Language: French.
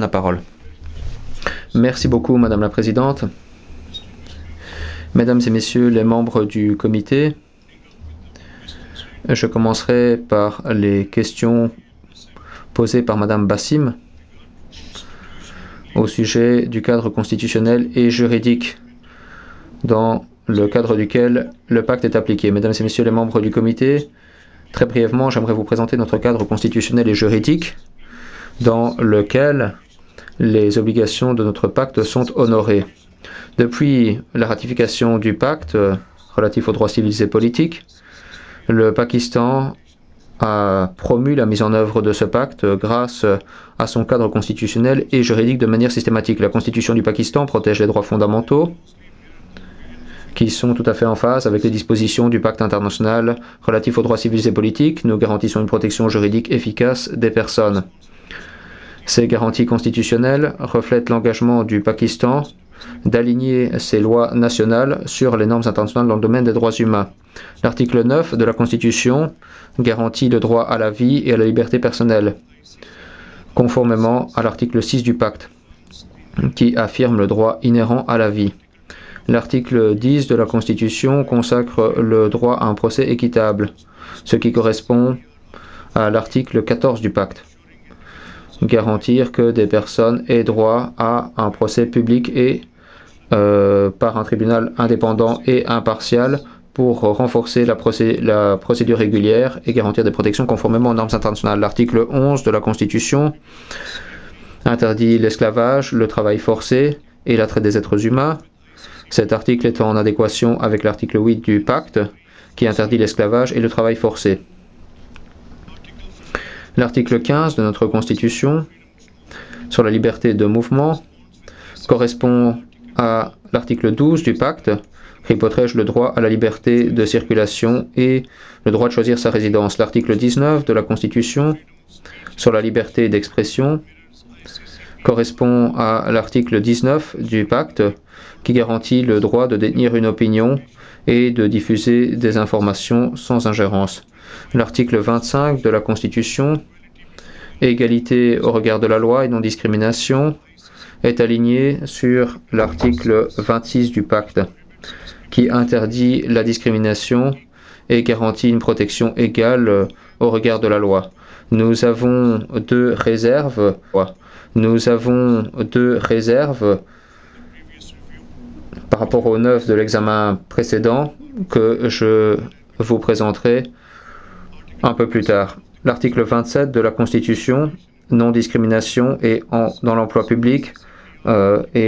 la parole. Merci beaucoup, Madame la Présidente. Mesdames et Messieurs les membres du comité, je commencerai par les questions posées par Madame Bassim au sujet du cadre constitutionnel et juridique dans le cadre duquel le pacte est appliqué. Mesdames et Messieurs les membres du comité, très brièvement, j'aimerais vous présenter notre cadre constitutionnel et juridique dans lequel les obligations de notre pacte sont honorées. Depuis la ratification du pacte relatif aux droits civils et politiques, le Pakistan a promu la mise en œuvre de ce pacte grâce à son cadre constitutionnel et juridique de manière systématique. La Constitution du Pakistan protège les droits fondamentaux qui sont tout à fait en phase avec les dispositions du pacte international relatif aux droits civils et politiques. Nous garantissons une protection juridique efficace des personnes. Ces garanties constitutionnelles reflètent l'engagement du Pakistan d'aligner ses lois nationales sur les normes internationales dans le domaine des droits humains. L'article 9 de la Constitution garantit le droit à la vie et à la liberté personnelle, conformément à l'article 6 du pacte, qui affirme le droit inhérent à la vie. L'article 10 de la Constitution consacre le droit à un procès équitable, ce qui correspond à l'article 14 du pacte. Garantir que des personnes aient droit à un procès public et par un tribunal indépendant et impartial pour renforcer la procédure régulière et garantir des protections conformément aux normes internationales. L'article 11 de la Constitution interdit l'esclavage, le travail forcé et la traite des êtres humains. Cet article est en adéquation avec l'article 8 du pacte qui interdit l'esclavage et le travail forcé. L'article 15 de notre Constitution sur la liberté de mouvement correspond à l'article 12 du pacte qui protège le droit à la liberté de circulation et le droit de choisir sa résidence. L'article 19 de la Constitution sur la liberté d'expression correspond à l'article 19 du pacte qui garantit le droit de détenir une opinion et de diffuser des informations sans ingérence. L'article 25 de la Constitution, égalité au regard de la loi et non-discrimination, est aligné sur l'article 26 du pacte, qui interdit la discrimination et garantit une protection égale au regard de la loi. Nous avons deux réserves. Par rapport au 9 de l'examen précédent que je vous présenterai un peu plus tard. L'article 27 de la Constitution, non-discrimination et dans l'emploi public, est